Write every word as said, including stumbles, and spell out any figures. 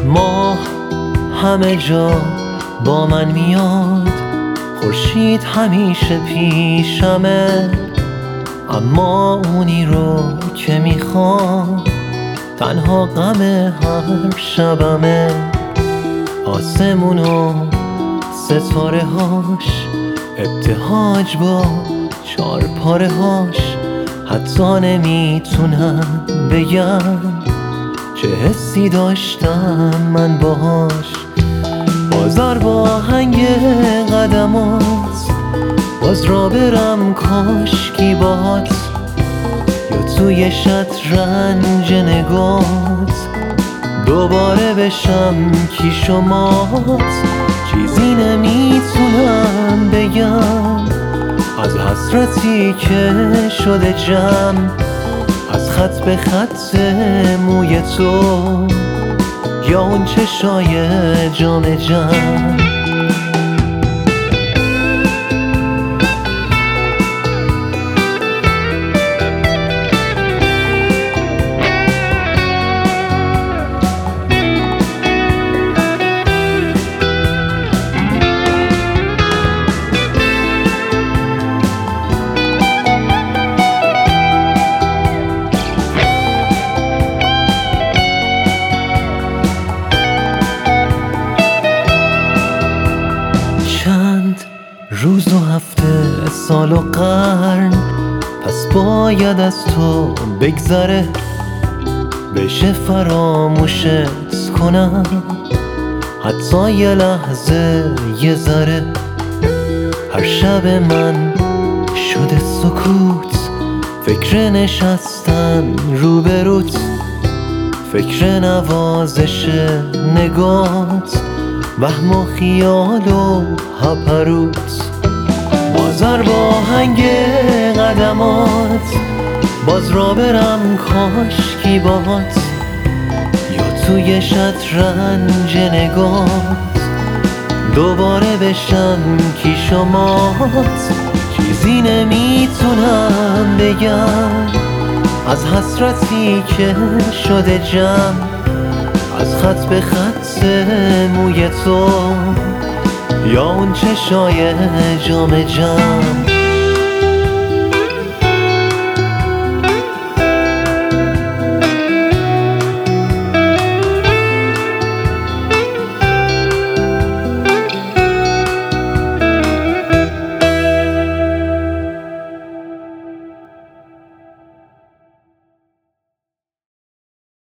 ماه همه جا با من میاد، خورشید همیشه پیشمه، اما اونی رو که میخوام تنها غم هر شبمه. آسمون و ستاره هاش ابتهاج با چار پاره هاش، حتی نمیتونم بگم چه حسی داشتم من باهاش. بازار با هنگ قدمات، باز را برم کاشکی باهات، یا توی شطرنج نگات دوباره بشم کیش و مات. چیزی نمیتونم بگم از حسرتی که شده جمع، از خط به خط موی تو یا اون چشای جام جم. روز و هفته سال و قرن پس باید از تو بگذره، بشه فراموشت کنم حتی یه لحظه یه ذره. هر شب من شده سکوت، فکر نشستن روبروت، فکر نوازش نگات، وهم و خیال و هپروت. بازار با هنگ قدمات، باز را برم کاشکی باهات، یا توی شطرنج نگات دوباره بشم کیش و مات. چیزی نمیتونم بگم از حسرتی که شده جمع، از خط به خط موی تو یا اون چشای جام جم.